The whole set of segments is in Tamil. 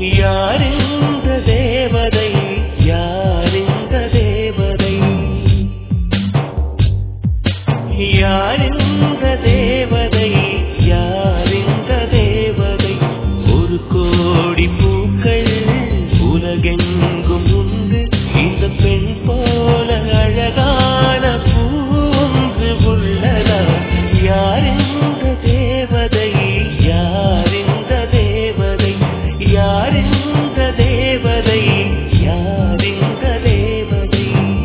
யாரிந்த தேவதை யாரிந்த தேவதை யாரிந்த தேவதை யாரிந்த தேவதை ஒரு கோடி பூக்கள் உலகெங்கும் உண்டு இந்த பெண் போல அழகான பூங்கு உள்ளதா யாரிந்த தேவதை யாரிந்த தேவதை யாரிந்த தேவதை யாரிந்த தேவதை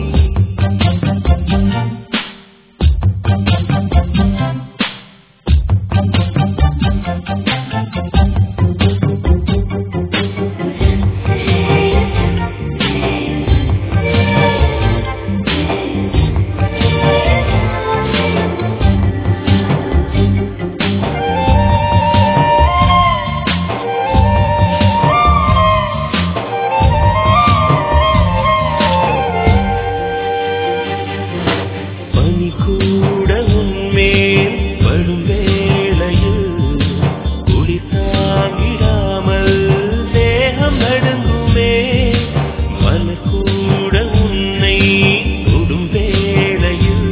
கூட உன்மேல் படும் வேளையில் குடி தாங்கிடாமல் தேகம் நடுங்குமே மன கூட உன்னை தொடும் வேளையில்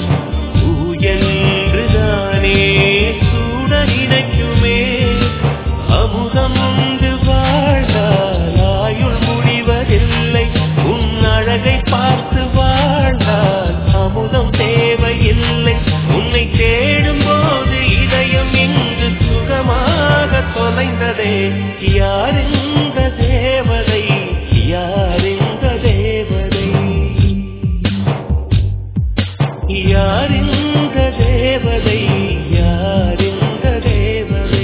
என்றுதானே சூட நினைக்குமே அமுதம் உண்டு வாழ்ந்தால் ஆயுள் முடிவதில்லை உன் அழகை பார்த்து வாழ்ந்தால் அமுதம் தேவையில்லை உன்னை தேடும் போது இதயம் இன்று சுகமாக தொலைந்ததே யாரிந்த தேவதை யாரிந்த தேவதை யாரிந்த தேவதை யாரிந்த தேவதை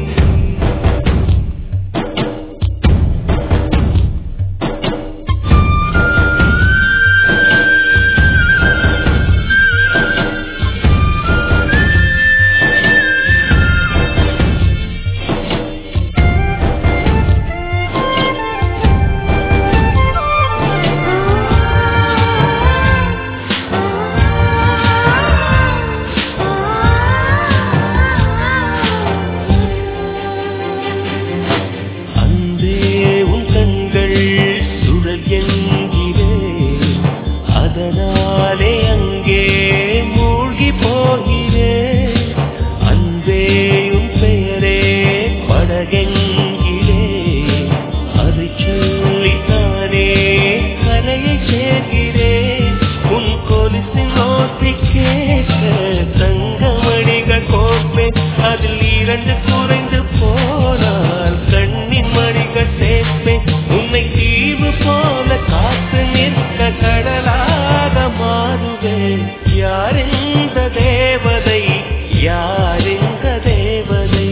அதனாலே அங்கே மூழ்கி போகிறே அன்பே உன் பெயரே படகெங்கிலே அதை சொல்லித்தானே கரையை சேர்கிறேன் உன் கொலுசின் ஓசை கேட்க தங்கமணிகள் கோப்பேன் அதில் 2 குறைந்து போனால் கண்ணின் மணிகள் சேர்ப்பேன் உன்னை தீவு போல காத்து நிற்க கடலாக மாறுவேன் யாரிந்த தேவதை யாரிந்த தேவதை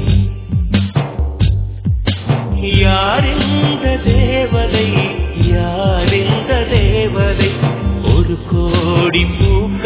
யாரிந்த தேவதை யாரிந்த தேவதை ஒரு கோடி பூ